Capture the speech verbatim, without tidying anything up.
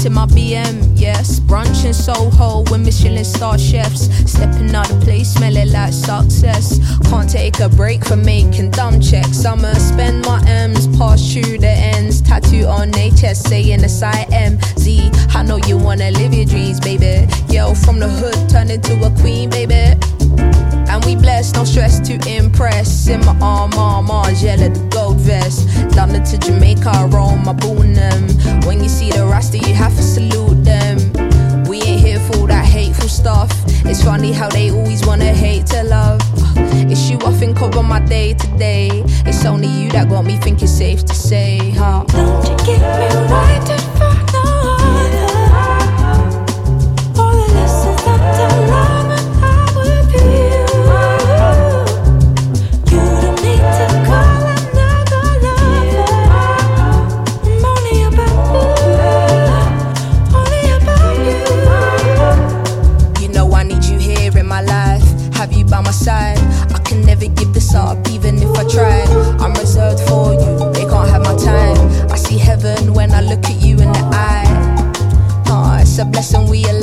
in my B M, yes. Brunch in Soho with Michelin star chefs. Stepping out of place, smelling like success. Can't take a break from making dumb checks. I'ma spend my M's, pass through the ends. Tattoo on their chest, saying it's I M Z. I know you wanna live your dreams, baby. Girl from the hood, turn into a queen, baby. And we blessed, no stress to impress. In my arm, arm, Margiela, the gold vest. London to Jamaica, I roll my them. When you see the Rasta, you have to salute them. We ain't here for all that hateful stuff. It's funny how they always wanna hate to love. It's you I think of on my day to day. It's only you that got me thinking safe to say, huh? Don't you get me right for no other. All the lessons that I learned when I'm with you. You don't need to call another lover. I'm only about you, only about you. You know I need you here in my life. Have you by my side? I can never give this up, even if I tried. I'm reserved for you, they can't have my time. I see heaven when I look at you in the eye. Oh, it's a blessing we